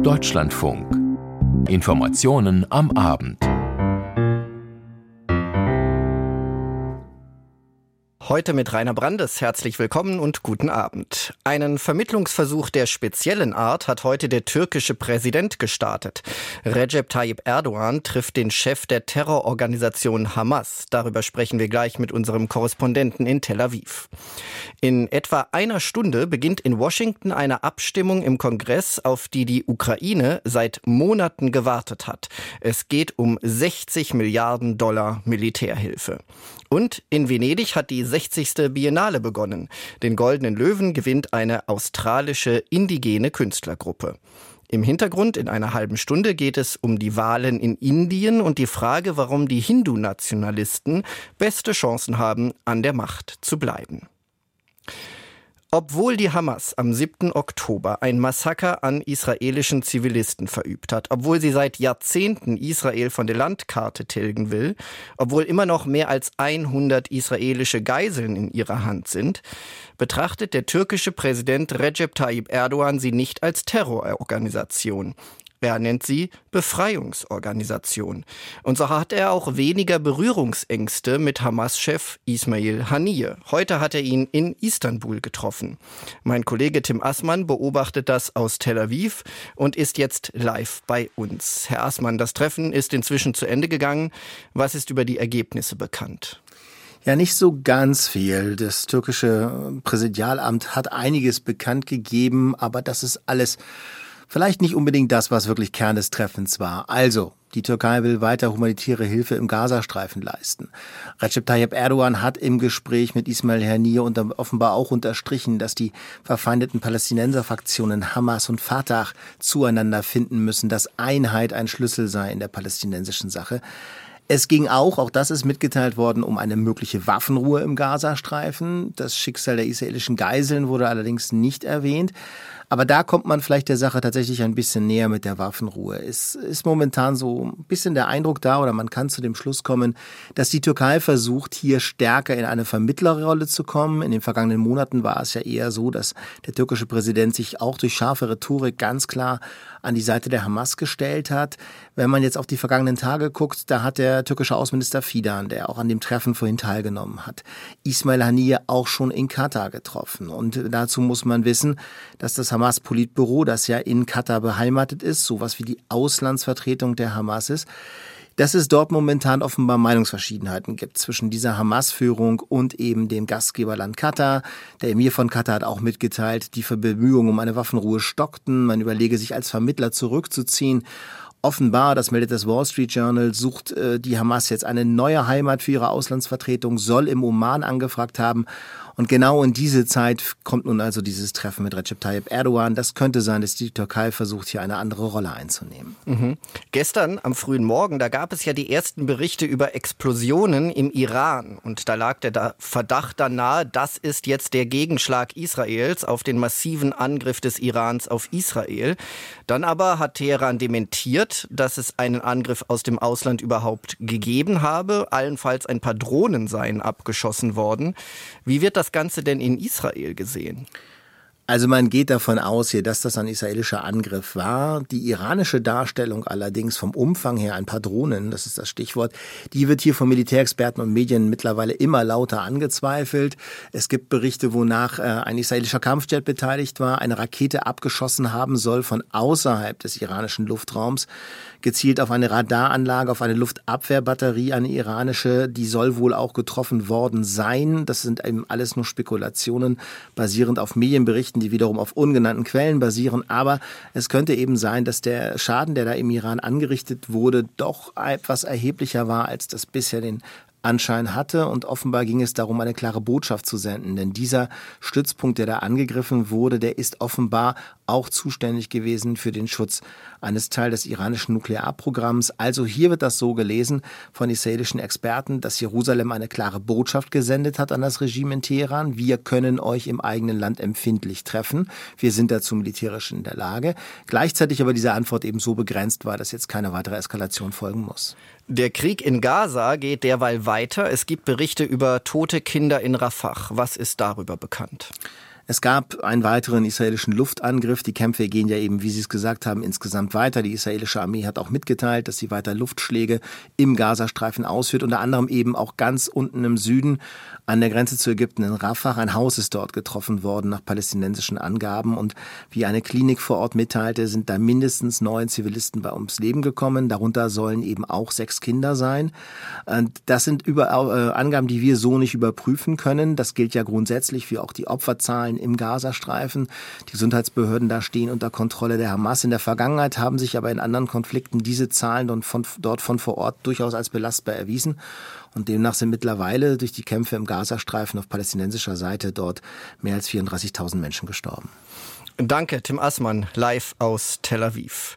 Deutschlandfunk. Informationen am Abend. Heute mit Rainer Brandes. Herzlich willkommen und guten Abend. Einen Vermittlungsversuch der speziellen Art hat heute der türkische Präsident gestartet. Recep Tayyip Erdogan trifft den Chef der Terrororganisation Hamas. Darüber sprechen wir gleich mit unserem Korrespondenten in Tel Aviv. In etwa einer Stunde beginnt in Washington eine Abstimmung im Kongress, auf die die Ukraine seit Monaten gewartet hat. Es geht um 60 Milliarden Dollar Militärhilfe. Und in Venedig hat die 60. Biennale begonnen. Den Goldenen Löwen gewinnt eine australische indigene Künstlergruppe. Im Hintergrund in einer halben Stunde geht es um die Wahlen in Indien und die Frage, warum die Hindu-Nationalisten beste Chancen haben, an der Macht zu bleiben. Obwohl die Hamas am 7. Oktober ein Massaker an israelischen Zivilisten verübt hat, obwohl sie seit Jahrzehnten Israel von der Landkarte tilgen will, obwohl immer noch mehr als 100 israelische Geiseln in ihrer Hand sind, betrachtet der türkische Präsident Recep Tayyip Erdogan sie nicht als Terrororganisation. Er nennt sie Befreiungsorganisation. Und so hat er auch weniger Berührungsängste mit Hamas-Chef Ismail Haniyeh. Heute hat er ihn in Istanbul getroffen. Mein Kollege Tim Assmann beobachtet das aus Tel Aviv und ist jetzt live bei uns. Herr Assmann, das Treffen ist inzwischen zu Ende gegangen. Was ist über die Ergebnisse bekannt? Ja, nicht so ganz viel. Das türkische Präsidialamt hat einiges bekannt gegeben, aber das ist alles vielleicht nicht unbedingt das, was wirklich Kern des Treffens war. Also, die Türkei will weiter humanitäre Hilfe im Gazastreifen leisten. Recep Tayyip Erdogan hat im Gespräch mit Ismail Haniyeh offenbar auch unterstrichen, dass die verfeindeten Palästinenserfraktionen Hamas und Fatah zueinander finden müssen, dass Einheit ein Schlüssel sei in der palästinensischen Sache. Es ging auch das ist mitgeteilt worden, um eine mögliche Waffenruhe im Gazastreifen. Das Schicksal der israelischen Geiseln wurde allerdings nicht erwähnt. Aber da kommt man vielleicht der Sache tatsächlich ein bisschen näher mit der Waffenruhe. Es ist momentan so ein bisschen der Eindruck da, oder man kann zu dem Schluss kommen, dass die Türkei versucht, hier stärker in eine Vermittlerrolle zu kommen. In den vergangenen Monaten war es ja eher so, dass der türkische Präsident sich auch durch scharfe Rhetorik ganz klar an die Seite der Hamas gestellt hat. Wenn man jetzt auf die vergangenen Tage guckt, da hat der türkische Außenminister Fidan, der auch an dem Treffen vorhin teilgenommen hat, Ismail Haniyeh auch schon in Katar getroffen. Und dazu muss man wissen, dass das Hamas-Politbüro, das ja in Katar beheimatet ist, sowas wie die Auslandsvertretung der Hamas ist, dass es dort momentan offenbar Meinungsverschiedenheiten gibt zwischen dieser Hamas-Führung und eben dem Gastgeberland Katar. Der Emir von Katar hat auch mitgeteilt, die Bemühungen um eine Waffenruhe stockten. Man überlege, sich als Vermittler zurückzuziehen. Offenbar, das meldet das Wall Street Journal, sucht die Hamas jetzt eine neue Heimat für ihre Auslandsvertretung, soll im Oman angefragt haben. Und genau in diese Zeit kommt nun also dieses Treffen mit Recep Tayyip Erdogan. Das könnte sein, dass die Türkei versucht, hier eine andere Rolle einzunehmen. Gestern am frühen Morgen, da gab es ja die ersten Berichte über Explosionen im Iran. Und da lag der Verdacht dann nahe, das ist jetzt der Gegenschlag Israels auf den massiven Angriff des Irans auf Israel. Dann aber hat Teheran dementiert, dass es einen Angriff aus dem Ausland überhaupt gegeben habe. Allenfalls ein paar Drohnen seien abgeschossen worden. Wie wird das Ganze denn in Israel gesehen? Also man geht davon aus hier, dass das ein israelischer Angriff war. Die iranische Darstellung allerdings vom Umfang her, ein paar Drohnen, das ist das Stichwort, die wird hier von Militärexperten und Medien mittlerweile immer lauter angezweifelt. Es gibt Berichte, wonach ein israelischer Kampfjet beteiligt war, eine Rakete abgeschossen haben soll von außerhalb des iranischen Luftraums, gezielt auf eine Radaranlage, auf eine Luftabwehrbatterie, eine iranische, die soll wohl auch getroffen worden sein. Das sind eben alles nur Spekulationen, basierend auf Medienberichten, die wiederum auf ungenannten Quellen basieren. Aber es könnte eben sein, dass der Schaden, der da im Iran angerichtet wurde, doch etwas erheblicher war, als das bisher den Anschein hatte. Und offenbar ging es darum, eine klare Botschaft zu senden. Denn dieser Stützpunkt, der da angegriffen wurde, der ist offenbar auch zuständig gewesen für den Schutz eines Teils des iranischen Nuklearprogramms. Also hier wird das so gelesen von israelischen Experten, dass Jerusalem eine klare Botschaft gesendet hat an das Regime in Teheran. Wir können euch im eigenen Land empfindlich treffen. Wir sind dazu militärisch in der Lage. Gleichzeitig aber diese Antwort eben so begrenzt war, dass jetzt keine weitere Eskalation folgen muss. Der Krieg in Gaza geht derweil weiter. Es gibt Berichte über tote Kinder in Rafah. Was ist darüber bekannt? Es gab einen weiteren israelischen Luftangriff. Die Kämpfe gehen ja eben, wie Sie es gesagt haben, insgesamt weiter. Die israelische Armee hat auch mitgeteilt, dass sie weiter Luftschläge im Gazastreifen ausführt. Unter anderem eben auch ganz unten im Süden an der Grenze zu Ägypten in Rafah. Ein Haus ist dort getroffen worden nach palästinensischen Angaben. Und wie eine Klinik vor Ort mitteilte, sind da mindestens 9 Zivilisten bei ums Leben gekommen. Darunter sollen eben auch 6 Kinder sein. Und das sind Angaben, die wir so nicht überprüfen können. Das gilt ja grundsätzlich für auch die Opferzahlen im Gazastreifen. Die Gesundheitsbehörden da stehen unter Kontrolle der Hamas. In der Vergangenheit haben sich aber in anderen Konflikten diese Zahlen dort von vor Ort durchaus als belastbar erwiesen. Und demnach sind mittlerweile durch die Kämpfe im Gazastreifen auf palästinensischer Seite dort mehr als 34.000 Menschen gestorben. Danke, Tim Assmann, live aus Tel Aviv.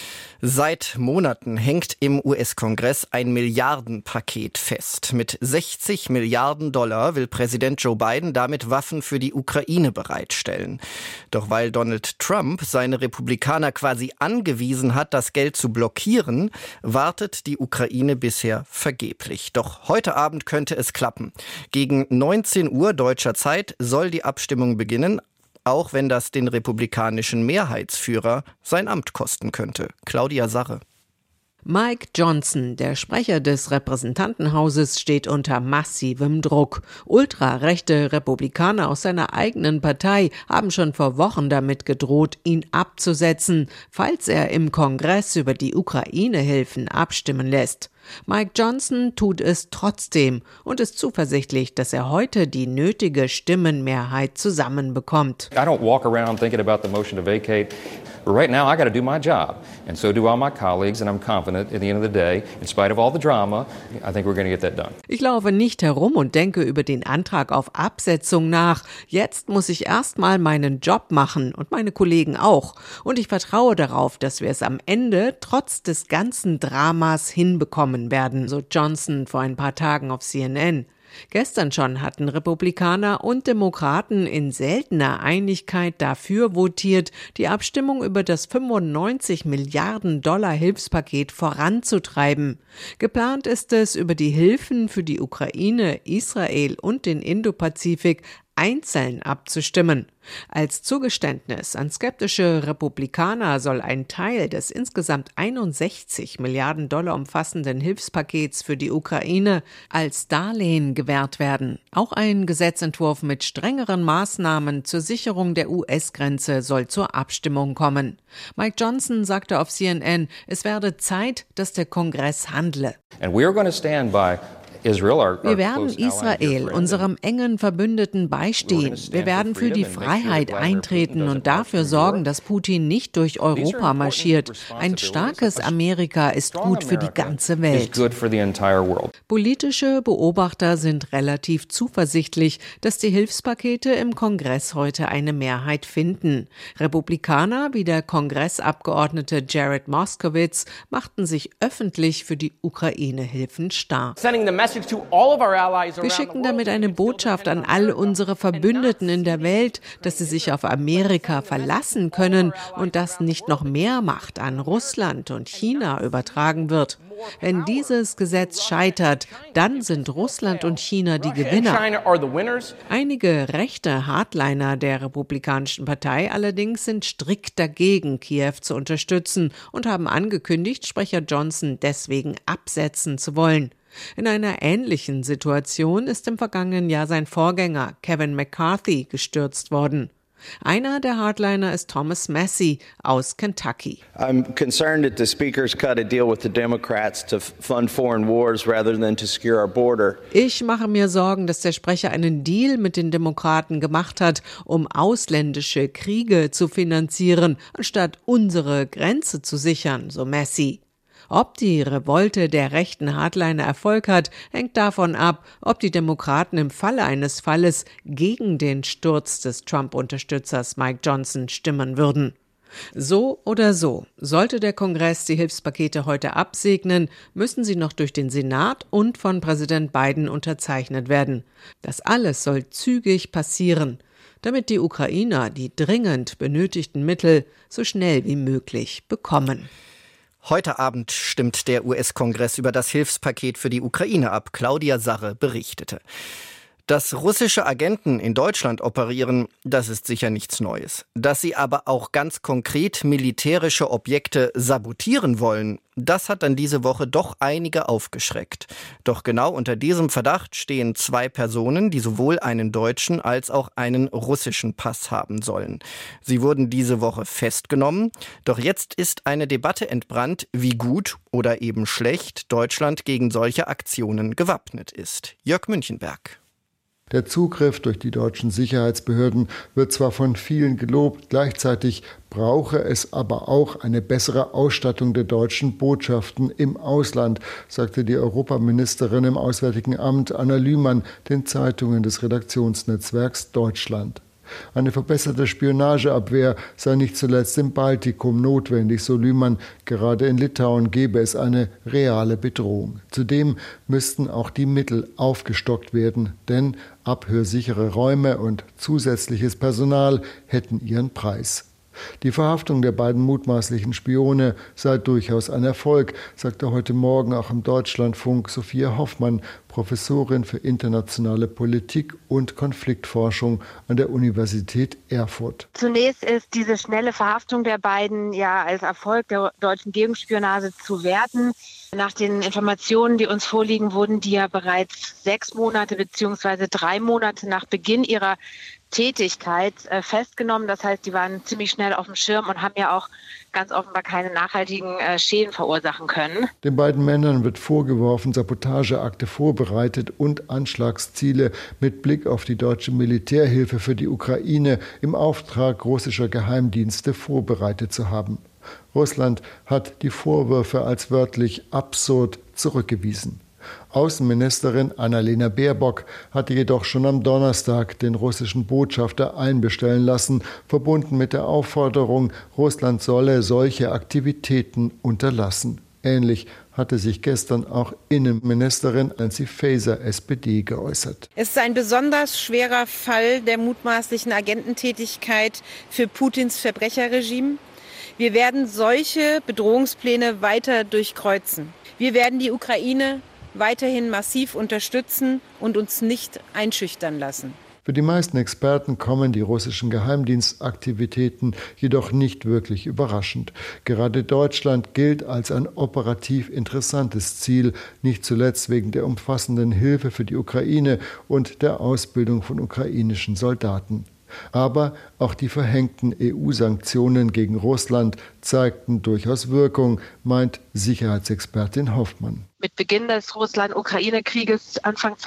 Seit Monaten hängt im US-Kongress ein Milliardenpaket fest. Mit 60 Milliarden Dollar will Präsident Joe Biden damit Waffen für die Ukraine bereitstellen. Doch weil Donald Trump seine Republikaner quasi angewiesen hat, das Geld zu blockieren, wartet die Ukraine bisher vergeblich. Doch heute Abend könnte es klappen. Gegen 19 Uhr deutscher Zeit soll die Abstimmung beginnen, auch wenn das den republikanischen Mehrheitsführer sein Amt kosten könnte. Claudia Sarre. Mike Johnson, der Sprecher des Repräsentantenhauses, steht unter massivem Druck. Ultrarechte Republikaner aus seiner eigenen Partei haben schon vor Wochen damit gedroht, ihn abzusetzen, falls er im Kongress über die Ukraine-Hilfen abstimmen lässt. Mike Johnson tut es trotzdem und ist zuversichtlich, dass er heute die nötige Stimmenmehrheit zusammenbekommt. I don't walk around thinking about the motion to vacate. But right now I got to do my job, and so do all my colleagues, and I'm confident at the end of the day, in spite of all the drama, I think we're going to get that done. Ich laufe nicht herum und denke über den Antrag auf Absetzung nach. Jetzt muss ich erstmal meinen Job machen und meine Kollegen auch. Und ich vertraue darauf, dass wir es am Ende trotz des ganzen Dramas hinbekommen werden, so Johnson vor ein paar Tagen auf CNN. Gestern schon hatten Republikaner und Demokraten in seltener Einigkeit dafür votiert, die Abstimmung über das 95 Milliarden Dollar Hilfspaket voranzutreiben. Geplant ist es, über die Hilfen für die Ukraine, Israel und den Indopazifik einzeln abzustimmen. Als Zugeständnis an skeptische Republikaner soll ein Teil des insgesamt 61 Milliarden Dollar umfassenden Hilfspakets für die Ukraine als Darlehen gewährt werden. Auch ein Gesetzentwurf mit strengeren Maßnahmen zur Sicherung der US-Grenze soll zur Abstimmung kommen. Mike Johnson sagte auf CNN, es werde Zeit, dass der Kongress handle. And we are going to stand by Wir werden Israel, unserem engen Verbündeten, beistehen. Wir werden für die Freiheit eintreten und dafür sorgen, dass Putin nicht durch Europa marschiert. Ein starkes Amerika ist gut für die ganze Welt. Politische Beobachter sind relativ zuversichtlich, dass die Hilfspakete im Kongress heute eine Mehrheit finden. Republikaner wie der Kongressabgeordnete Jared Moskowitz machten sich öffentlich für die Ukraine-Hilfen stark. Wir schicken damit eine Botschaft an all unsere Verbündeten in der Welt, dass sie sich auf Amerika verlassen können und dass nicht noch mehr Macht an Russland und China übertragen wird. Wenn dieses Gesetz scheitert, dann sind Russland und China die Gewinner. Einige rechte Hardliner der Republikanischen Partei allerdings sind strikt dagegen, Kiew zu unterstützen und haben angekündigt, Sprecher Johnson deswegen absetzen zu wollen. In einer ähnlichen Situation ist im vergangenen Jahr sein Vorgänger Kevin McCarthy gestürzt worden. Einer der Hardliner ist Thomas Massie aus Kentucky. I'm concerned that the speaker's cut a deal with the Democrats to fund foreign wars rather than to secure our border. Ich mache mir Sorgen, dass der Sprecher einen Deal mit den Demokraten gemacht hat, um ausländische Kriege zu finanzieren, anstatt unsere Grenze zu sichern, so Massie. Ob die Revolte der rechten Hardliner Erfolg hat, hängt davon ab, ob die Demokraten im Falle eines Falles gegen den Sturz des Trump-Unterstützers Mike Johnson stimmen würden. So oder so, sollte der Kongress die Hilfspakete heute absegnen, müssen sie noch durch den Senat und von Präsident Biden unterzeichnet werden. Das alles soll zügig passieren, damit die Ukrainer die dringend benötigten Mittel so schnell wie möglich bekommen. Heute Abend stimmt der US-Kongress über das Hilfspaket für die Ukraine ab. Claudia Sarre berichtete. Dass russische Agenten in Deutschland operieren, das ist sicher nichts Neues. Dass sie aber auch ganz konkret militärische Objekte sabotieren wollen, das hat dann diese Woche doch einige aufgeschreckt. Doch genau unter diesem Verdacht stehen 2 Personen, die sowohl einen deutschen als auch einen russischen Pass haben sollen. Sie wurden diese Woche festgenommen, doch jetzt ist eine Debatte entbrannt, wie gut oder eben schlecht Deutschland gegen solche Aktionen gewappnet ist. Jörg Münchenberg. Der Zugriff durch die deutschen Sicherheitsbehörden wird zwar von vielen gelobt, gleichzeitig brauche es aber auch eine bessere Ausstattung der deutschen Botschaften im Ausland, sagte die Europaministerin im Auswärtigen Amt Anna Lühmann den Zeitungen des Redaktionsnetzwerks Deutschland. Eine verbesserte Spionageabwehr sei nicht zuletzt im Baltikum notwendig, so Lühmann. Gerade in Litauen gäbe es eine reale Bedrohung. Zudem müssten auch die Mittel aufgestockt werden, denn abhörsichere Räume und zusätzliches Personal hätten ihren Preis. Die Verhaftung der beiden mutmaßlichen Spione sei durchaus ein Erfolg, sagte heute Morgen auch im Deutschlandfunk Sophia Hoffmann, Professorin für internationale Politik und Konfliktforschung an der Universität Erfurt. Zunächst ist diese schnelle Verhaftung der beiden ja als Erfolg der deutschen Gegenspionage zu werten. Nach den Informationen, die uns vorliegen, wurden die ja bereits 6 Monate bzw. 3 Monate nach Beginn ihrer Tätigkeit festgenommen. Das heißt, die waren ziemlich schnell auf dem Schirm und haben ja auch ganz offenbar keine nachhaltigen Schäden verursachen können. Den beiden Männern wird vorgeworfen, Sabotageakte vorbereitet und Anschlagsziele mit Blick auf die deutsche Militärhilfe für die Ukraine im Auftrag russischer Geheimdienste vorbereitet zu haben. Russland hat die Vorwürfe als wörtlich absurd zurückgewiesen. Außenministerin Annalena Baerbock hatte jedoch schon am Donnerstag den russischen Botschafter einbestellen lassen, verbunden mit der Aufforderung, Russland solle solche Aktivitäten unterlassen. Ähnlich hatte sich gestern auch Innenministerin Nancy Faeser, SPD, geäußert. Es ist ein besonders schwerer Fall der mutmaßlichen Agententätigkeit für Putins Verbrecherregime. Wir werden solche Bedrohungspläne weiter durchkreuzen. Wir werden die Ukraine weiterhin massiv unterstützen und uns nicht einschüchtern lassen. Für die meisten Experten kommen die russischen Geheimdienstaktivitäten jedoch nicht wirklich überraschend. Gerade Deutschland gilt als ein operativ interessantes Ziel, nicht zuletzt wegen der umfassenden Hilfe für die Ukraine und der Ausbildung von ukrainischen Soldaten. Aber auch die verhängten EU-Sanktionen gegen Russland zeigten durchaus Wirkung, meint Sicherheitsexpertin Hoffmann. Mit Beginn des Russland-Ukraine-Krieges Anfang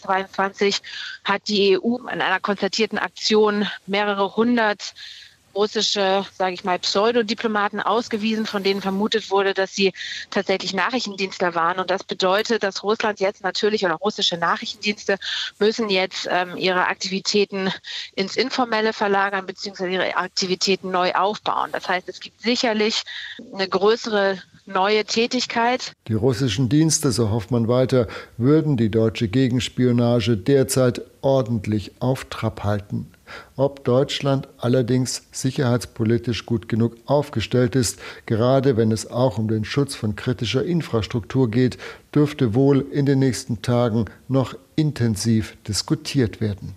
2022 hat die EU in einer konzertierten Aktion mehrere 100 russische, Pseudodiplomaten ausgewiesen, von denen vermutet wurde, dass sie tatsächlich Nachrichtendienstler waren. Und das bedeutet, dass Russland jetzt natürlich oder russische Nachrichtendienste müssen jetzt ihre Aktivitäten ins Informelle verlagern bzw. ihre Aktivitäten neu aufbauen. Das heißt, es gibt sicherlich eine größere neue Tätigkeit. Die russischen Dienste, so Hoffmann weiter, würden die deutsche Gegenspionage derzeit ordentlich auf Trab halten. Ob Deutschland allerdings sicherheitspolitisch gut genug aufgestellt ist, gerade wenn es auch um den Schutz von kritischer Infrastruktur geht, dürfte wohl in den nächsten Tagen noch intensiv diskutiert werden.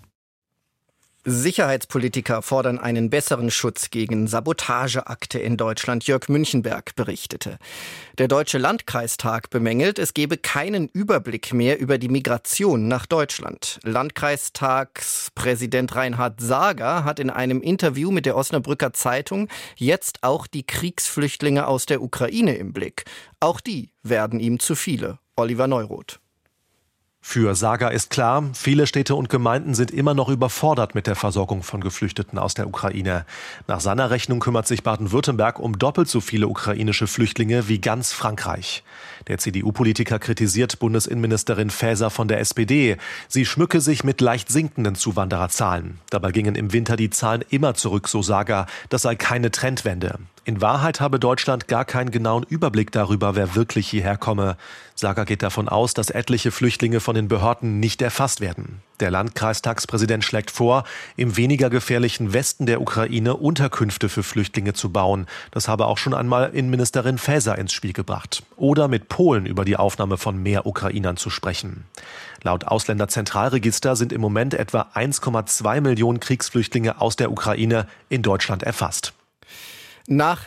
Sicherheitspolitiker fordern einen besseren Schutz gegen Sabotageakte in Deutschland. Jörg Münchenberg berichtete. Der Deutsche Landkreistag bemängelt, es gebe keinen Überblick mehr über die Migration nach Deutschland. Landkreistagspräsident Reinhard Sager hat in einem Interview mit der Osnabrücker Zeitung jetzt auch die Kriegsflüchtlinge aus der Ukraine im Blick. Auch die werden ihm zu viele. Oliver Neuroth. Für Sager ist klar, viele Städte und Gemeinden sind immer noch überfordert mit der Versorgung von Geflüchteten aus der Ukraine. Nach seiner Rechnung kümmert sich Baden-Württemberg um doppelt so viele ukrainische Flüchtlinge wie ganz Frankreich. Der CDU-Politiker kritisiert Bundesinnenministerin Faeser von der SPD. Sie schmücke sich mit leicht sinkenden Zuwandererzahlen. Dabei gingen im Winter die Zahlen immer zurück, so Sager. Das sei keine Trendwende. In Wahrheit habe Deutschland gar keinen genauen Überblick darüber, wer wirklich hierher komme. Sager geht davon aus, dass etliche Flüchtlinge von den Behörden nicht erfasst werden. Der Landkreistagspräsident schlägt vor, im weniger gefährlichen Westen der Ukraine Unterkünfte für Flüchtlinge zu bauen. Das habe auch schon einmal Innenministerin Faeser ins Spiel gebracht. Oder mit Polen über die Aufnahme von mehr Ukrainern zu sprechen. Laut Ausländerzentralregister sind im Moment etwa 1,2 Millionen Kriegsflüchtlinge aus der Ukraine in Deutschland erfasst. Nach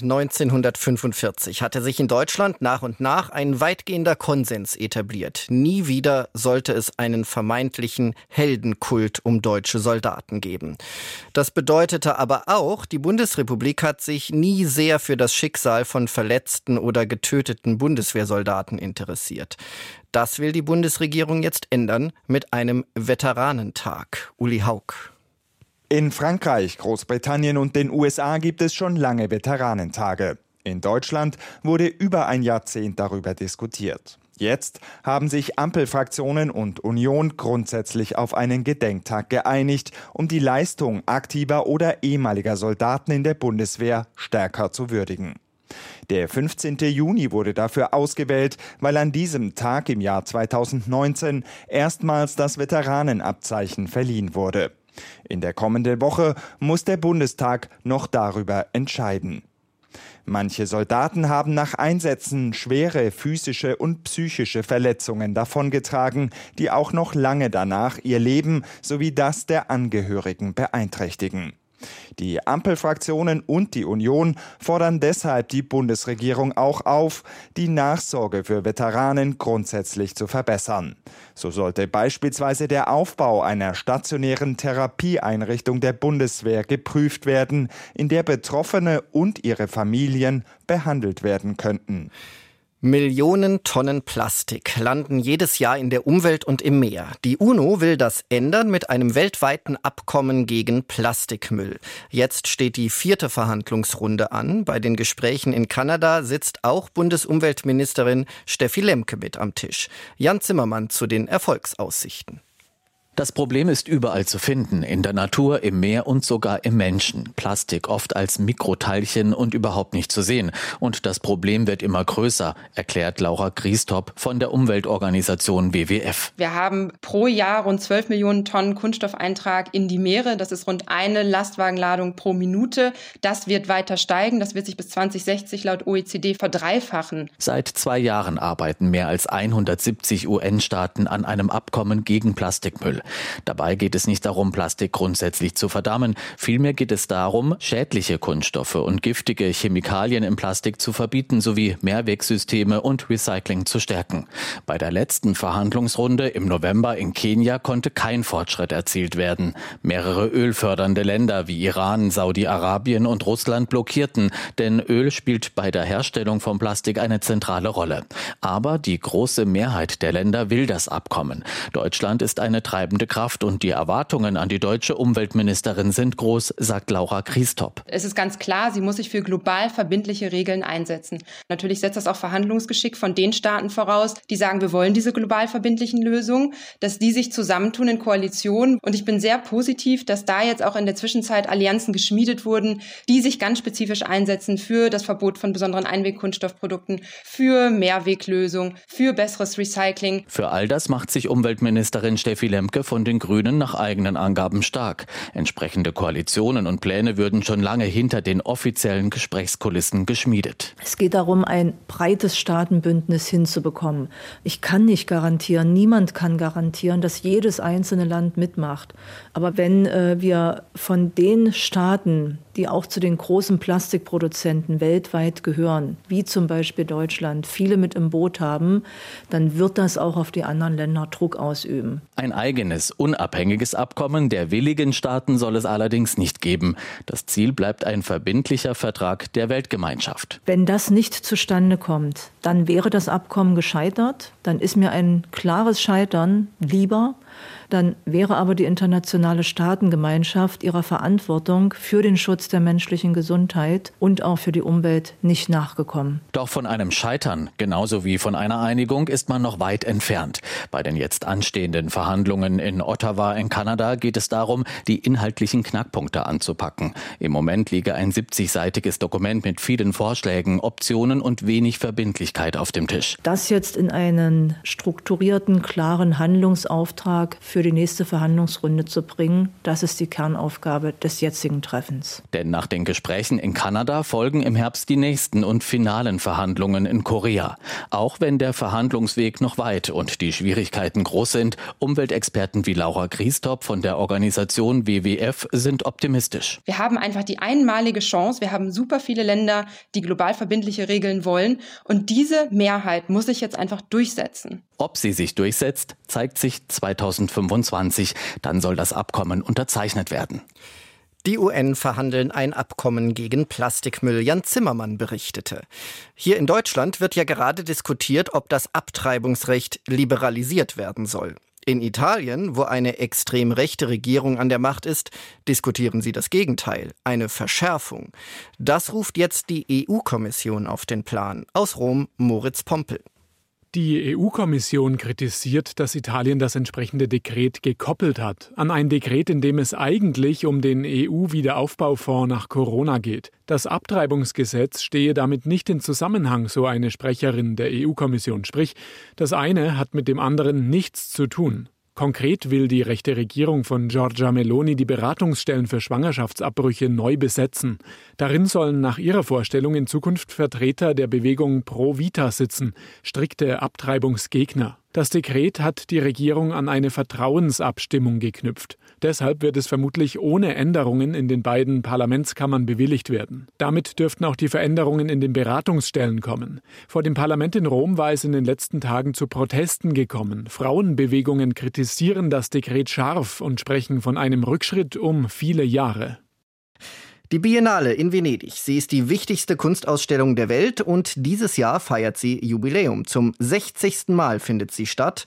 1945 hatte sich in Deutschland nach und nach ein weitgehender Konsens etabliert. Nie wieder sollte es einen vermeintlichen Heldenkult um deutsche Soldaten geben. Das bedeutete aber auch, die Bundesrepublik hat sich nie sehr für das Schicksal von verletzten oder getöteten Bundeswehrsoldaten interessiert. Das will die Bundesregierung jetzt ändern mit einem Veteranentag. Uli Haug. In Frankreich, Großbritannien und den USA gibt es schon lange Veteranentage. In Deutschland wurde über ein Jahrzehnt darüber diskutiert. Jetzt haben sich Ampelfraktionen und Union grundsätzlich auf einen Gedenktag geeinigt, um die Leistung aktiver oder ehemaliger Soldaten in der Bundeswehr stärker zu würdigen. Der 15. Juni wurde dafür ausgewählt, weil an diesem Tag im Jahr 2019 erstmals das Veteranenabzeichen verliehen wurde. In der kommenden Woche muss der Bundestag noch darüber entscheiden. Manche Soldaten haben nach Einsätzen schwere physische und psychische Verletzungen davongetragen, die auch noch lange danach ihr Leben sowie das der Angehörigen beeinträchtigen. Die Ampelfraktionen und die Union fordern deshalb die Bundesregierung auch auf, die Nachsorge für Veteranen grundsätzlich zu verbessern. So sollte beispielsweise der Aufbau einer stationären Therapieeinrichtung der Bundeswehr geprüft werden, in der Betroffene und ihre Familien behandelt werden könnten. Millionen Tonnen Plastik landen jedes Jahr in der Umwelt und im Meer. Die UNO will das ändern mit einem weltweiten Abkommen gegen Plastikmüll. Jetzt steht die 4. Verhandlungsrunde an. Bei den Gesprächen in Kanada sitzt auch Bundesumweltministerin Steffi Lemke mit am Tisch. Jan Zimmermann zu den Erfolgsaussichten. Das Problem ist überall zu finden, in der Natur, im Meer und sogar im Menschen. Plastik oft als Mikroteilchen und überhaupt nicht zu sehen. Und das Problem wird immer größer, erklärt Laura Griestop von der Umweltorganisation WWF. Wir haben pro Jahr rund 12 Millionen Tonnen Kunststoffeintrag in die Meere. Das ist rund eine Lastwagenladung pro Minute. Das wird weiter steigen. Das wird sich bis 2060 laut OECD verdreifachen. Seit 2 Jahren arbeiten mehr als 170 UN-Staaten an einem Abkommen gegen Plastikmüll. Dabei geht es nicht darum, Plastik grundsätzlich zu verdammen. Vielmehr geht es darum, schädliche Kunststoffe und giftige Chemikalien im Plastik zu verbieten sowie Mehrwegsysteme und Recycling zu stärken. Bei der letzten Verhandlungsrunde im November in Kenia konnte kein Fortschritt erzielt werden. Mehrere ölfördernde Länder wie Iran, Saudi-Arabien und Russland blockierten, denn Öl spielt bei der Herstellung von Plastik eine zentrale Rolle. Aber die große Mehrheit der Länder will das Abkommen. Deutschland ist eine treibende Kraft und die Erwartungen an die deutsche Umweltministerin sind groß, sagt Laura Griestop. Es ist ganz klar, sie muss sich für global verbindliche Regeln einsetzen. Natürlich setzt das auch Verhandlungsgeschick von den Staaten voraus, die sagen, wir wollen diese global verbindlichen Lösungen, dass die sich zusammentun in Koalitionen. Und ich bin sehr positiv, dass da jetzt auch in der Zwischenzeit Allianzen geschmiedet wurden, die sich ganz spezifisch einsetzen für das Verbot von besonderen Einwegkunststoffprodukten, für Mehrweglösungen, für besseres Recycling. Für all das macht sich Umweltministerin Steffi Lemke von den Grünen nach eigenen Angaben stark. Entsprechende Koalitionen und Pläne würden schon lange hinter den offiziellen Gesprächskulissen geschmiedet. Es geht darum, ein breites Staatenbündnis hinzubekommen. Ich kann nicht garantieren, niemand kann garantieren, dass jedes einzelne Land mitmacht. Aber wenn wir von den Staaten, die auch zu den großen Plastikproduzenten weltweit gehören, wie zum Beispiel Deutschland, viele mit im Boot haben, dann wird das auch auf die anderen Länder Druck ausüben. Ein eigenes, unabhängiges Abkommen der willigen Staaten soll es allerdings nicht geben. Das Ziel bleibt ein verbindlicher Vertrag der Weltgemeinschaft. Wenn das nicht zustande kommt, dann wäre das Abkommen gescheitert. Dann ist mir ein klares Scheitern lieber, Dann wäre aber die internationale Staatengemeinschaft ihrer Verantwortung für den Schutz der menschlichen Gesundheit und auch für die Umwelt nicht nachgekommen. Doch von einem Scheitern, genauso wie von einer Einigung, ist man noch weit entfernt. Bei den jetzt anstehenden Verhandlungen in Ottawa in Kanada geht es darum, die inhaltlichen Knackpunkte anzupacken. Im Moment liege ein 70-seitiges Dokument mit vielen Vorschlägen, Optionen und wenig Verbindlichkeit auf dem Tisch. Das jetzt in einen strukturierten, klaren Handlungsauftrag für die nächste Verhandlungsrunde zu bringen, das ist die Kernaufgabe des jetzigen Treffens. Denn nach den Gesprächen in Kanada folgen im Herbst die nächsten und finalen Verhandlungen in Korea. Auch wenn der Verhandlungsweg noch weit und die Schwierigkeiten groß sind, Umweltexperten wie Laura Griestorp von der Organisation WWF sind optimistisch. Wir haben einfach die einmalige Chance. Wir haben super viele Länder, die global verbindliche Regeln wollen. Und diese Mehrheit muss sich jetzt einfach durchsetzen. Ob sie sich durchsetzt, zeigt sich 2025. Dann soll das Abkommen unterzeichnet werden. Die UN verhandeln ein Abkommen gegen Plastikmüll. Jan Zimmermann berichtete. Hier in Deutschland wird ja gerade diskutiert, ob das Abtreibungsrecht liberalisiert werden soll. In Italien, wo eine extrem rechte Regierung an der Macht ist, diskutieren sie das Gegenteil, eine Verschärfung. Das ruft jetzt die EU-Kommission auf den Plan. Aus Rom, Moritz Pompel. Die EU-Kommission kritisiert, dass Italien das entsprechende Dekret gekoppelt hat. An ein Dekret, in dem es eigentlich um den EU-Wiederaufbaufonds nach Corona geht. Das Abtreibungsgesetz stehe damit nicht in Zusammenhang, so eine Sprecherin der EU-Kommission. Sprich, das eine hat mit dem anderen nichts zu tun. Konkret will die rechte Regierung von Giorgia Meloni die Beratungsstellen für Schwangerschaftsabbrüche neu besetzen. Darin sollen nach ihrer Vorstellung in Zukunft Vertreter der Bewegung Pro Vita sitzen, strikte Abtreibungsgegner. Das Dekret hat die Regierung an eine Vertrauensabstimmung geknüpft. Deshalb wird es vermutlich ohne Änderungen in den beiden Parlamentskammern bewilligt werden. Damit dürften auch die Veränderungen in den Beratungsstellen kommen. Vor dem Parlament in Rom war es in den letzten Tagen zu Protesten gekommen. Frauenbewegungen kritisieren das Dekret scharf und sprechen von einem Rückschritt um viele Jahre. Die Biennale in Venedig. Sie ist die wichtigste Kunstausstellung der Welt und dieses Jahr feiert sie Jubiläum. Zum 60. Mal findet sie statt.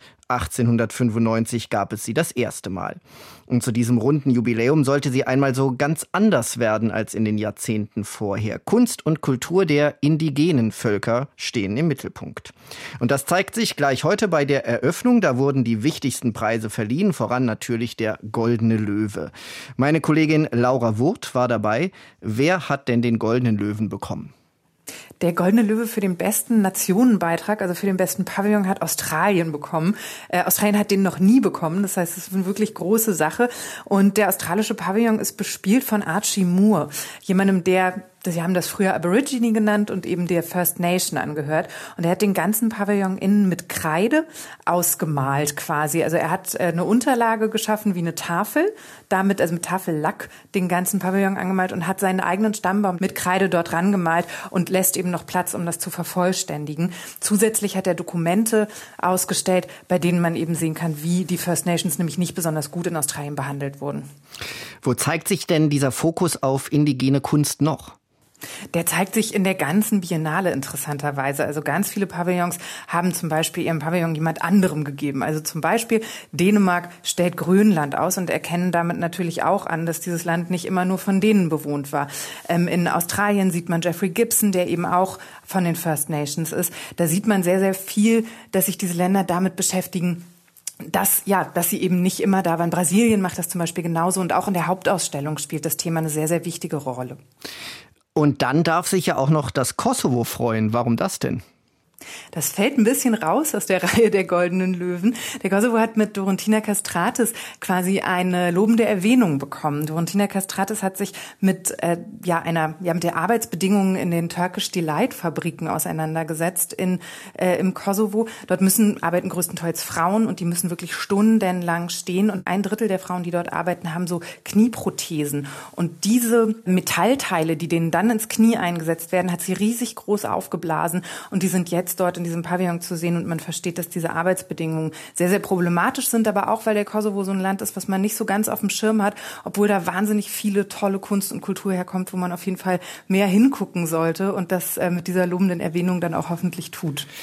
1895 gab es sie das erste Mal. Und zu diesem runden Jubiläum sollte sie einmal so ganz anders werden als in den Jahrzehnten vorher. Kunst und Kultur der indigenen Völker stehen im Mittelpunkt. Und das zeigt sich gleich heute bei der Eröffnung. Da wurden die wichtigsten Preise verliehen, voran natürlich der Goldene Löwe. Meine Kollegin Laura Wurth war dabei. Wer hat denn den Goldenen Löwen bekommen? Der Goldene Löwe für den besten Nationenbeitrag, also für den besten Pavillon, hat Australien bekommen. Australien hat den noch nie bekommen, das heißt, es ist eine wirklich große Sache. Und der australische Pavillon ist bespielt von Archie Moore, jemandem, sie haben das früher Aborigine genannt und eben der First Nation angehört. Und er hat den ganzen Pavillon innen mit Kreide ausgemalt quasi. Also er hat eine Unterlage geschaffen wie eine Tafel, damit, also mit Tafellack, den ganzen Pavillon angemalt und hat seinen eigenen Stammbaum mit Kreide dort rangemalt und lässt eben noch Platz, um das zu vervollständigen. Zusätzlich hat er Dokumente ausgestellt, bei denen man eben sehen kann, wie die First Nations nämlich nicht besonders gut in Australien behandelt wurden. Wo zeigt sich denn dieser Fokus auf indigene Kunst noch? Der zeigt sich in der ganzen Biennale interessanterweise. Also ganz viele Pavillons haben zum Beispiel ihren Pavillon jemand anderem gegeben. Also zum Beispiel Dänemark stellt Grönland aus und erkennen damit natürlich auch an, dass dieses Land nicht immer nur von denen bewohnt war. In Australien sieht man Jeffrey Gibson, der eben auch von den First Nations ist. Da sieht man sehr, sehr viel, dass sich diese Länder damit beschäftigen, dass sie eben nicht immer da waren. Brasilien macht das zum Beispiel genauso und auch in der Hauptausstellung spielt das Thema eine sehr, sehr wichtige Rolle. Und dann darf sich ja auch noch das Kosovo freuen. Warum das denn? Das fällt ein bisschen raus aus der Reihe der Goldenen Löwen. Der Kosovo hat mit Dorotina Kastratis quasi eine lobende Erwähnung bekommen. Dorotina Kastratis hat sich mit der Arbeitsbedingungen in den Turkish Delight Fabriken auseinandergesetzt im Kosovo. Dort arbeiten größtenteils Frauen und die müssen wirklich stundenlang stehen. Und 1/3 der Frauen, die dort arbeiten, haben so Knieprothesen. Und diese Metallteile, die denen dann ins Knie eingesetzt werden, hat sie riesig groß aufgeblasen und die sind jetzt dort in diesem Pavillon zu sehen und man versteht, dass diese Arbeitsbedingungen sehr, sehr problematisch sind, aber auch, weil der Kosovo so ein Land ist, was man nicht so ganz auf dem Schirm hat, obwohl da wahnsinnig viele tolle Kunst und Kultur herkommt, wo man auf jeden Fall mehr hingucken sollte und das mit dieser lobenden Erwähnung dann auch hoffentlich tut.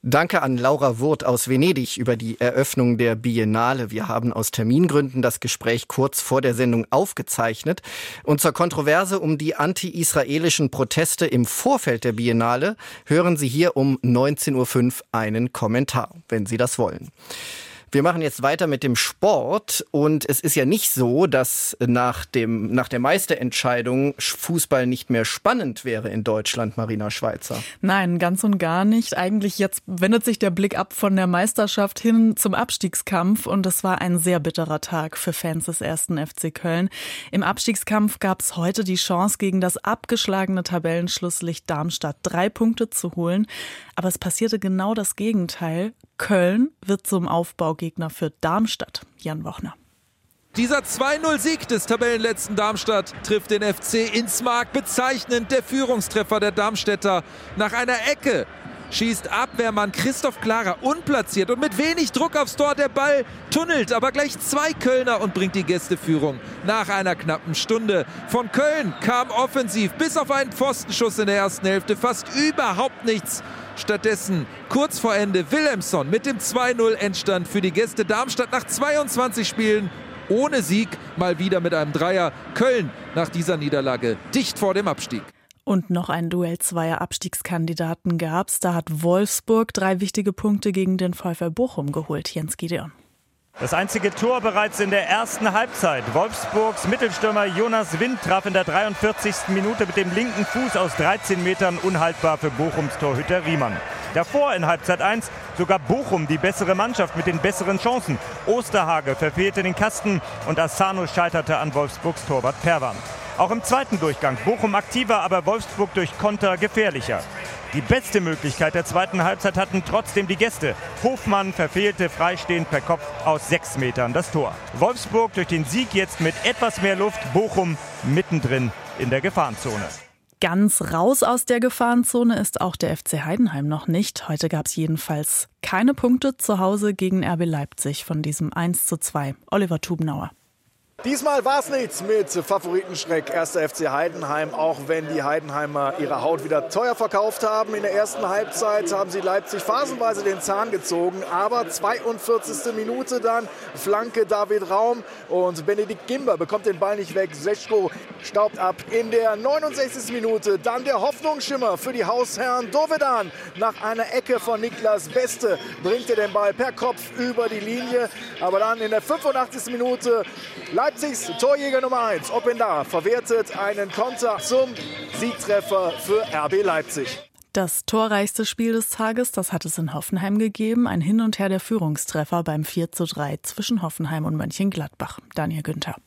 Danke an Laura Wurth aus Venedig über die Eröffnung der Biennale. Wir haben aus Termingründen das Gespräch kurz vor der Sendung aufgezeichnet. Und zur Kontroverse um die anti-israelischen Proteste im Vorfeld der Biennale hören Sie hier um 19.05 Uhr einen Kommentar, wenn Sie das wollen. Wir machen jetzt weiter mit dem Sport und es ist ja nicht so, dass nach der Meisterentscheidung Fußball nicht mehr spannend wäre in Deutschland, Marina Schweizer. Nein, ganz und gar nicht. Eigentlich jetzt wendet sich der Blick ab von der Meisterschaft hin zum Abstiegskampf und es war ein sehr bitterer Tag für Fans des 1. FC Köln. Im Abstiegskampf gab es heute die Chance, gegen das abgeschlagene Tabellenschlusslicht Darmstadt 3 Punkte zu holen. Aber es passierte genau das Gegenteil. Köln wird zum Aufbaugegner für Darmstadt. Jan Wochner. Dieser 2-0-Sieg des Tabellenletzten Darmstadt trifft den FC ins Mark. Bezeichnend der Führungstreffer der Darmstädter. Nach einer Ecke schießt Abwehrmann Christoph Klara unplatziert und mit wenig Druck aufs Tor. Der Ball tunnelt aber gleich 2 Kölner und bringt die Gästeführung nach einer knappen Stunde. Von Köln kam offensiv bis auf einen Pfostenschuss in der ersten Hälfte fast überhaupt nichts. Stattdessen kurz vor Ende Willemsson mit dem 2-0-Endstand für die Gäste. Darmstadt nach 22 Spielen ohne Sieg mal wieder mit einem Dreier. Köln nach dieser Niederlage dicht vor dem Abstieg. Und noch ein Duell zweier Abstiegskandidaten gab's. Da hat Wolfsburg 3 wichtige Punkte gegen den VfL Bochum geholt. Jens Gideon. Das einzige Tor bereits in der ersten Halbzeit. Wolfsburgs Mittelstürmer Jonas Wind traf in der 43. Minute mit dem linken Fuß aus 13 Metern unhaltbar für Bochums Torhüter Riemann. Davor in Halbzeit 1 sogar Bochum die bessere Mannschaft mit den besseren Chancen. Osterhage verfehlte den Kasten und Asano scheiterte an Wolfsburgs Torwart Perwan. Auch im zweiten Durchgang Bochum aktiver, aber Wolfsburg durch Konter gefährlicher. Die beste Möglichkeit der zweiten Halbzeit hatten trotzdem die Gäste. Hofmann verfehlte freistehend per Kopf aus 6 Metern das Tor. Wolfsburg durch den Sieg jetzt mit etwas mehr Luft, Bochum mittendrin in der Gefahrenzone. Ganz raus aus der Gefahrenzone ist auch der FC Heidenheim noch nicht. Heute gab es jedenfalls keine Punkte zu Hause gegen RB Leipzig von diesem 1:2. Oliver Tubenauer. Diesmal war es nichts mit Favoritenschreck 1. FC Heidenheim, auch wenn die Heidenheimer ihre Haut wieder teuer verkauft haben. In der ersten Halbzeit haben sie Leipzig phasenweise den Zahn gezogen, aber 42. Minute dann, Flanke David Raum und Benedikt Gimber bekommt den Ball nicht weg. Sechko staubt ab in der 69. Minute. Dann der Hoffnungsschimmer für die Hausherren Dovedan. Nach einer Ecke von Niklas Beste bringt er den Ball per Kopf über die Linie, aber dann in der 85. Minute Leipzigs Torjäger Nummer 1, Openda, verwertet einen Konter zum Siegtreffer für RB Leipzig. Das torreichste Spiel des Tages, das hat es in Hoffenheim gegeben. Ein Hin und Her der Führungstreffer beim 4:3 zwischen Hoffenheim und Mönchengladbach. Daniel Günther.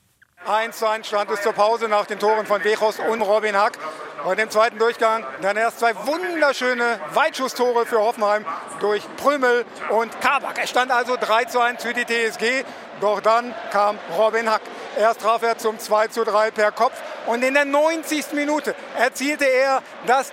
1:1 stand es zur Pause nach den Toren von Wechos und Robin Hack. Und im zweiten Durchgang dann erst 2 wunderschöne Weitschusstore für Hoffenheim durch Prümel und Kabak. Es stand also 3:1 für die TSG. Doch dann kam Robin Hack. Erst traf er zum 2:3 per Kopf und in der 90. Minute erzielte er das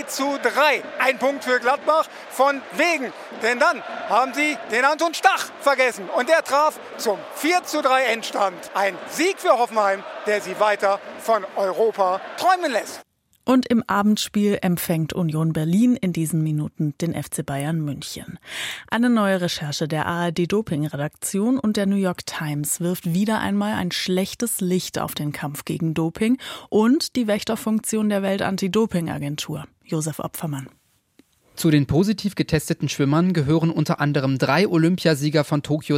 3:3. Ein Punkt für Gladbach von wegen, denn dann haben sie den Anton Stach vergessen und der traf zum 4:3 Endstand. Ein Sieg für Hoffenheim, der sie weiter von Europa träumen lässt. Und im Abendspiel empfängt Union Berlin in diesen Minuten den FC Bayern München. Eine neue Recherche der ARD-Doping-Redaktion und der New York Times wirft wieder einmal ein schlechtes Licht auf den Kampf gegen Doping und die Wächterfunktion der Welt-Anti-Doping-Agentur. Josef Opfermann. Zu den positiv getesteten Schwimmern gehören unter anderem 3 Olympiasieger von Tokio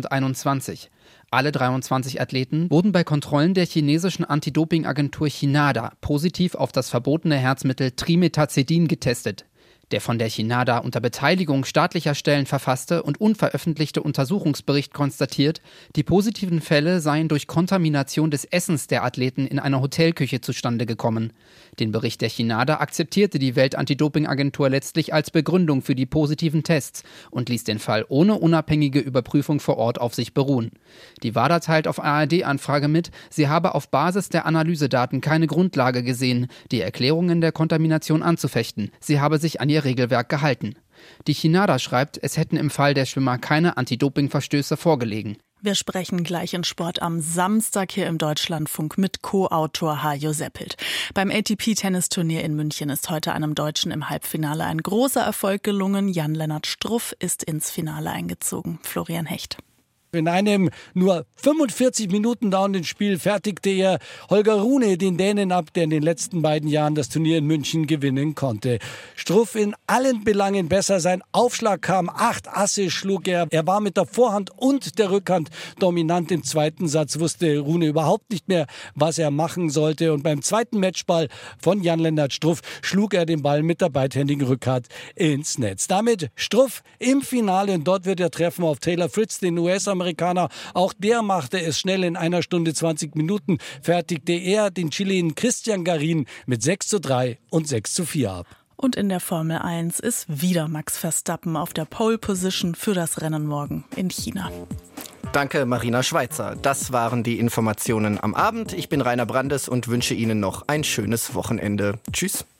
2021. Alle 23 Athleten wurden bei Kontrollen der chinesischen Anti-Doping-Agentur Chinada positiv auf das verbotene Herzmittel Trimetazidin getestet. Der von der Chinada unter Beteiligung staatlicher Stellen verfasste und unveröffentlichte Untersuchungsbericht konstatiert, die positiven Fälle seien durch Kontamination des Essens der Athleten in einer Hotelküche zustande gekommen. Den Bericht der Chinada akzeptierte die Welt-Anti-Doping-Agentur letztlich als Begründung für die positiven Tests und ließ den Fall ohne unabhängige Überprüfung vor Ort auf sich beruhen. Die WADA teilt auf ARD-Anfrage mit, sie habe auf Basis der Analysedaten keine Grundlage gesehen, die Erklärungen der Kontamination anzufechten. Sie habe sich an ihr Regelwerk gehalten. Die Chinada schreibt, es hätten im Fall der Schwimmer keine Anti-Doping-Verstöße vorgelegen. Wir sprechen gleich in Sport am Samstag hier im Deutschlandfunk mit Co-Autor Hajo Seppelt. Beim ATP-Tennisturnier in München ist heute einem Deutschen im Halbfinale ein großer Erfolg gelungen. Jan-Lennart Struff ist ins Finale eingezogen. Florian Hecht. In einem nur 45 Minuten dauernden Spiel fertigte er Holger Rune, den Dänen, ab, der in den letzten beiden Jahren das Turnier in München gewinnen konnte. Struff in allen Belangen besser. Sein Aufschlag kam, 8 Asse schlug er. Er war mit der Vorhand und der Rückhand dominant. Im zweiten Satz wusste Rune überhaupt nicht mehr, was er machen sollte. Und beim zweiten Matchball von Jan-Lennart Struff schlug er den Ball mit der beidhändigen Rückhand ins Netz. Damit Struff im Finale, und dort wird er treffen auf Taylor Fritz, den US-Amerikaner. Auch der machte es schnell in 1 Stunde 20 Minuten, fertigte er den Chilenen Christian Garin mit 6:3 und 6:4 ab. Und in der Formel 1 ist wieder Max Verstappen auf der Pole Position für das Rennen morgen in China. Danke, Marina Schweizer. Das waren die Informationen am Abend. Ich bin Rainer Brandes und wünsche Ihnen noch ein schönes Wochenende. Tschüss.